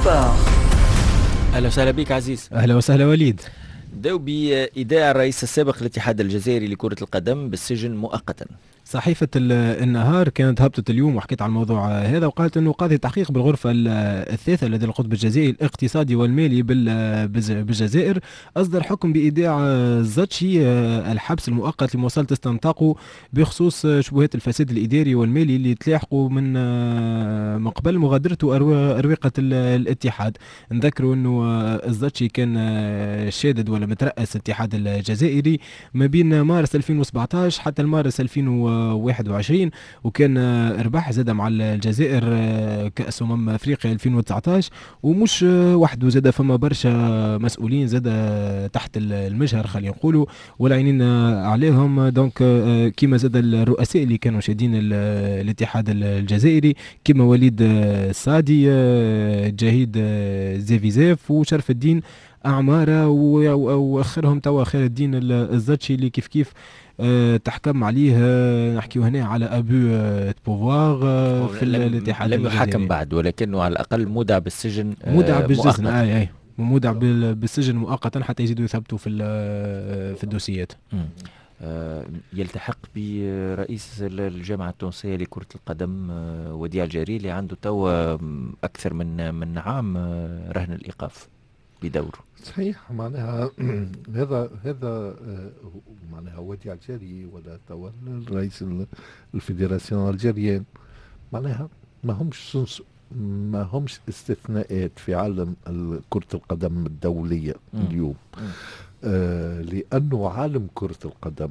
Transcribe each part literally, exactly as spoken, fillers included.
سبور. اهلا وسهلا بك عزيز. اهلا وسهلا وليد. نبداو بإيداع الرئيس السابق للاتحاد الجزائري لكرة القدم بالسجن مؤقتا. صحيفة النهار كانت هبطت اليوم وحكيت عن الموضوع هذا، وقالت أنه قاضي التحقيق بالغرفة الثالثة لدى القطب الجزائري الاقتصادي والمالي بالجزائر أصدر حكم بإيداع الزاتشي الحبس المؤقت لمواصلة استنطاقه بخصوص شبهات الفساد الإداري والمالي اللي تلاحقوا من من قبل مغادرته أروقة الاتحاد. نذكروا أنه الزاتشي كان شادد ولا مترأس الاتحاد الجزائري ما بين مارس ألفين وسبعطاش حتى مارس ألفين وواحد وعشرين، وكان ربح زاد مع الجزائر كأس أمم أفريقيا ألفين وتسعطاش، ومش وحده زاد فما برشا مسؤولين زاد تحت المجهر خلينا نقولوا والعينين عليهم. دونك كيما زاد الرؤساء اللي كانوا شادين الاتحاد الجزائري كيما وليد السعدي، جهيد زيفيزيف وشرف الدين أعمارة، واخرهم توا خير الدين الزاتشي اللي كيف كيف أه تحكم عليه. أه نحكيو هنا على ابو بوفوار أه في الاتحاد لم يحكم بعد، ولكنه على الاقل مودع بالسجن أه مودع بالجزن اي اي مودع بالسجن مؤقتا حتى يزيدوا يثبتوا في في الدوسيات. أه يلتحق برئيس الجامعة التونسية لكرة القدم أه وديع الجري اللي عنده توا اكثر من من عام أه رهن الايقاف بدوره. صحيح، معناها هذا هذا معناها وديع الجري ولا توا الرئيس الفيدراسيون الجزائريين معناها ما همش ما همش استثناءات في عالم كرة القدم الدولية اليوم. آه لأنه عالم كرة القدم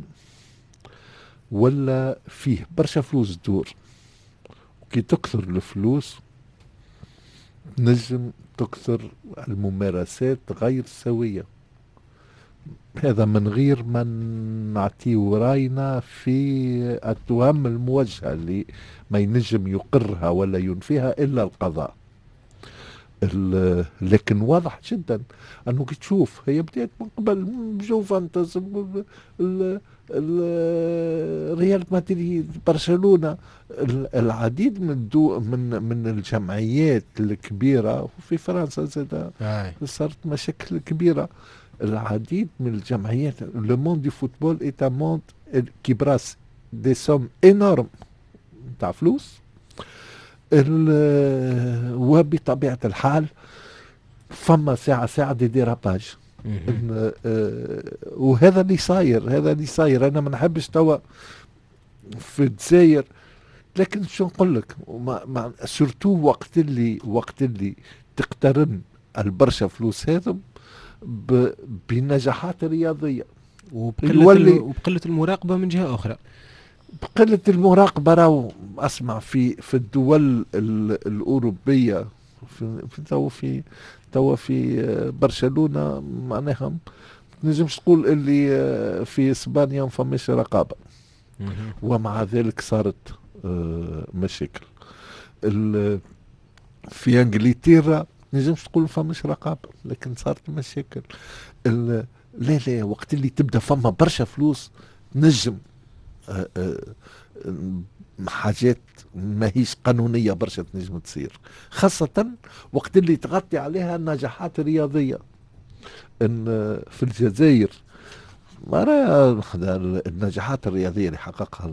ولا فيه برشا فلوس تدور، وكي تكثر الفلوس نجم تكثر الممارسات غير سوية. هذا من غير ما نعطيه راينا في التهم الموجهة اللي ما ينجم يقرها ولا ينفيها إلا القضاء. لكن واضح جدا أنه كي تشوف هي بدأت من قبل جوفانتس، ريال مدريد، برشلونة، العديد من دو من من الجمعيات الكبيرة، وفي فرنسا زاد صارت مشاكل كبيرة. العديد من الجمعيات، لو موند دي فوتبول ايت ان موند كي براس دي سوم انورم تاع فلوس، وبطبيعة الحال فما ساعة ساعة دي ديراباج. وهذا اللي صاير هذا اللي صاير أنا ما نحبش توا في الجزائر، لكن شو نقول لك سورتو وقت اللي وقت اللي تقترن البرشا فلوس هذم بنجاحات رياضية وبقلة, وبقلة المراقبة من جهة أخرى. بقلة المراقبة راهو أسمع في في الدول الأوروبية في في تو في تو في برشلونة معناها نجمش تقول اللي في إسبانيا ما فماش رقابة، ومع ذلك صارت مشاكل. في إنجلترا نجمش تقول ما فماش رقابة لكن صارت مشاكل. لا لا وقت اللي تبدأ فما برشا فلوس نجم أه أه حاجات ما هيش قانونية برشا تنجم تصير، خاصة وقت اللي تغطي عليها النجاحات الرياضية. ان في الجزائر مرة النجاحات الرياضية اللي حققها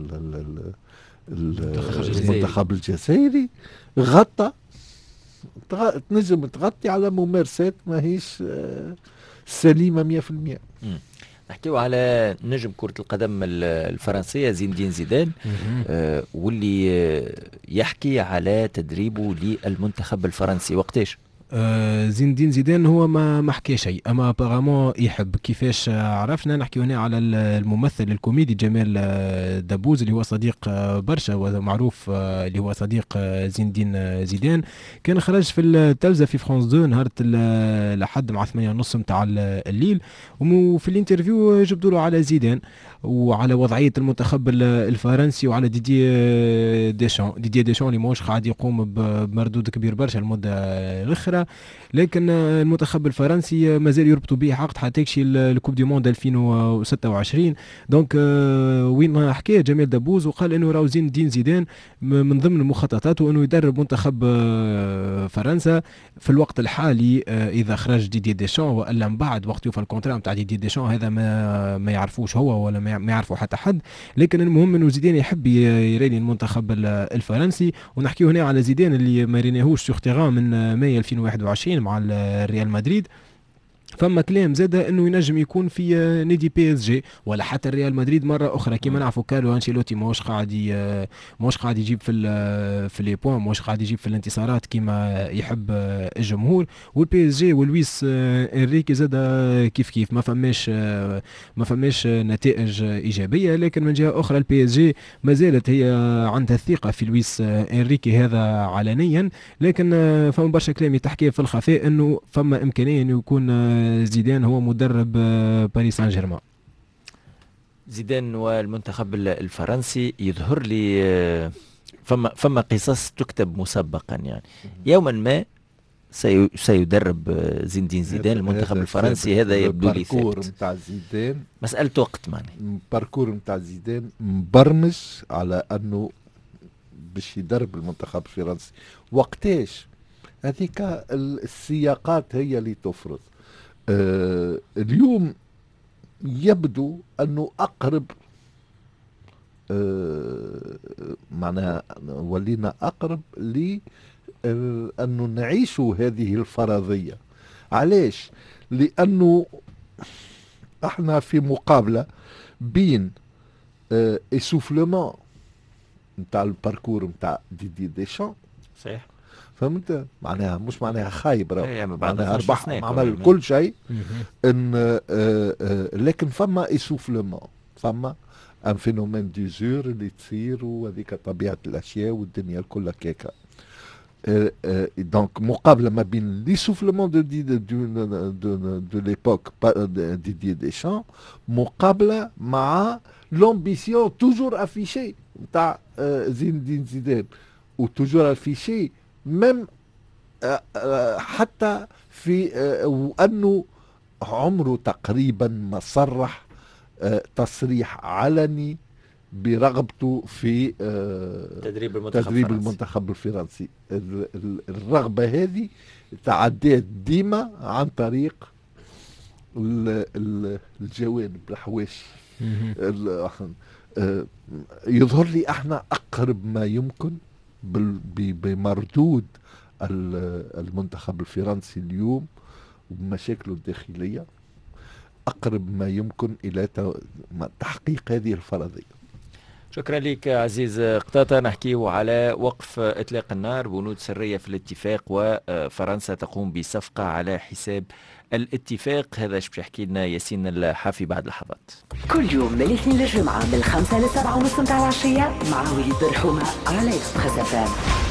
المنتخب الجزائري غطى تنجم تغطي على ممارسات ما هيش سليمة مية في المية. نحكيو على نجم كرة القدم الفرنسية زين الدين زيدان، آه واللي يحكي على تدريبه للمنتخب الفرنسي. وقتاش؟ آه زين الدين زيدان هو ما ما حكى شيء، اما ابارامون يحب. كيفاش عرفنا؟ نحكيو هنا على الممثل الكوميدي جمال دبوز اللي هو صديق برشا ومعروف اللي هو صديق زين الدين زيدان. كان خرج في التلفزه في فرانس دو نهار لحد مع ثمانية ونص متاع الليل، وفي الانترفيو جبدوا له على زيدان وعلى وضعيه المنتخب الفرنسي وعلى ديدي ديشان. ديدي ديشان اللي موش قاعد يقوم بمردود كبير برشا المده الاخرى، نتاعها، لكن المنتخب الفرنسي مازال يربطوا به عقد حتى يكشي الكوب دي موند ألفين وستة وعشرين. دونك وين حكى جمال دبوز وقال انه راهو زين الدين زيدان من ضمن مخططاته انه يدرب منتخب فرنسا في الوقت الحالي اذا خرج ديدي ديشان، والا من بعد وقت يوفى الكونترا نتاع ديدي ديشان هذا ما ما يعرفوش هو ولا ما يعرفوا حتى حد. لكن المهم انه زيدان يحب يريني المنتخب الفرنسي. ونحكيو هنا على زيدان اللي ما رينيهوش سوغ تيغان من ماي ألفين وواحد وعشرين مع الريال مدريد. فما كلام زاده انه ينجم يكون في نادي بي اس جي ولا حتى الريال مدريد مره اخرى. كيما نعرفوا كارلو انشيلوتي ماهوش قاعد ماهوش قاعد يجيب في في لي بوين، ماهوش قاعد يجيب في الانتصارات كيما يحب الجمهور. والبي اس جي ولويس انريكي زاده كيف كيف ما فماش ما فماش نتائج ايجابيه. لكن من جهه اخرى البي اس جي ما زالت هي عندها الثقه في لويس انريكي هذا علنيا، لكن فما برشا كلام يتحكي في الخفاء انه فما امكانيه انه يكون زيدان هو مدرب باريس سان جيرمان. زيدان والمنتخب الفرنسي يظهر لي فما فما قصص تكتب مسبقا، يعني يوما ما سي سيدرب زين الدين زيدان المنتخب الفرنسي. هذا يبدو لي الباركور نتاع زيدان مسألة وقت، معناها الباركور نتاع زيدان مبرمج على انه باش يدرب المنتخب الفرنسي. وقتاش هذيك السياقات هي اللي تفرض. آه اليوم يبدو أنه أقرب آه معناها ولينا أقرب لأنه نعيش هذه الفرضية. علاش؟ لأنه احنا في مقابلة بين آه اسوفلمان نتاع الباركور نتاع ديدي ديشان. صحيح، فهمت؟ معناها مش معناها خايب، معناها ربح عمل مم. كل شيء ان آه آه لكن فما اسوفلمان، فما ان فينومين ديزور اللي تصير وهذيك طبيعه الاشياء والدنيا كلها كيكا. آه آه دونك مقابله ما بين ليسوفلمان دو دي دو دو دو ليبوك ديدي ديشان مقابله مع لومبيسيون توجور افيشي نتاع آه زين الدين زيدان، وتوجور افيشي مم حتى في وأنه عمره تقريبا ما صرح تصريح علني برغبته في تدريب المنتخب, تدريب المنتخب الفرنسي. الرغبة هذه تعديت ديما عن طريق الجوانب الحواشي. يظهر لي احنا أقرب ما يمكن بمردود المنتخب الفرنسي اليوم ومشاكله الداخلية، أقرب ما يمكن إلى تحقيق هذه الفرضية. شكرا لك عزيز قطاطة. نحكيه على وقف إطلاق النار، بنود سرية في الاتفاق، وفرنسا تقوم بصفقة على حساب الاتفاق. هذا ايش بيحكي لنا ياسين الحافي بعد لحظات. كل يوم من الاثنين للجمعة من الخامسة للسبعة ونصف متاع العشية مع وليد برحومة على إكسبريس إف إم.